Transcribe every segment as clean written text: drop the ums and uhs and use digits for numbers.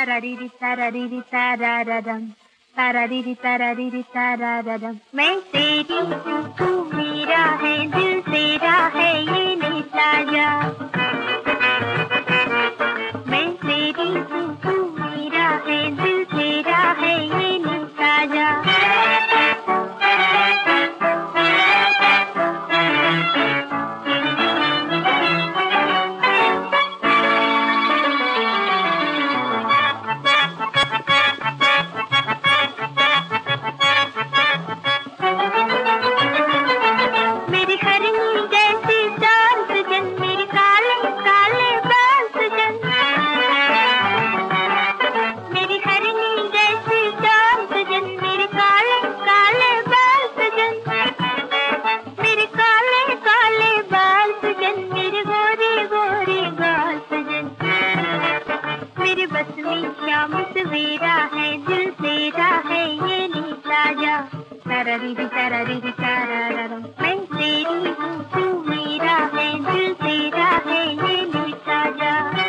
तारारीरी तारारीरी ताराररम, तारारीरी तारारीरी ताराररम। मैं तेरी हूँ तू मेरा है, दिल तेरा है ये नहीं ताजा। मैं तेरी हूँ तू मेरा है, दिल तेरा है ये नहीं ताजा। श्याम सवेरा है, दिल तेरा है ये नहीं ताजा। तारारीरी तारारीरी ताराररम। मैं तेरी हूँ तू मेरा है, दिल तेरा है ये नहीं ताजा।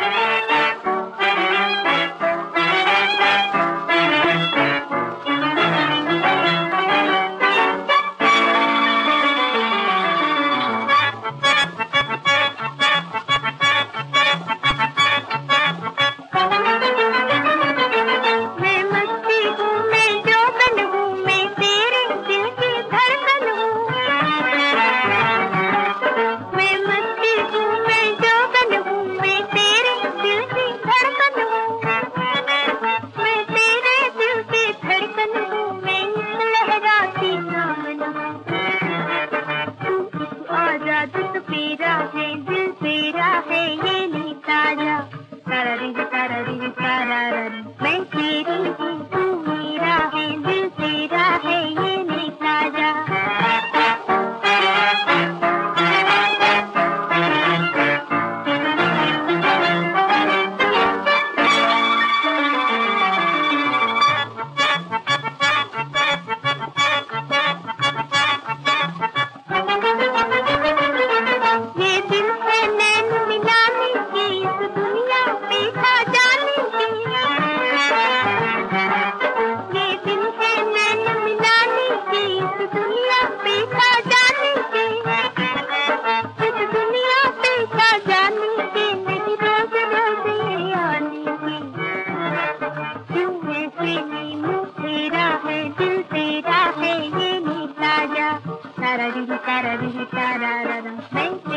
तेरा है, दिल तेरा है ये नहीं ताजा। तारारीरी तारारीरी ताराररम। मैं तेरी हूँ तू मेरा है, दिल तेरा है ये नहीं ताजा। तारारीरी तारारीरी ताराररम। मैं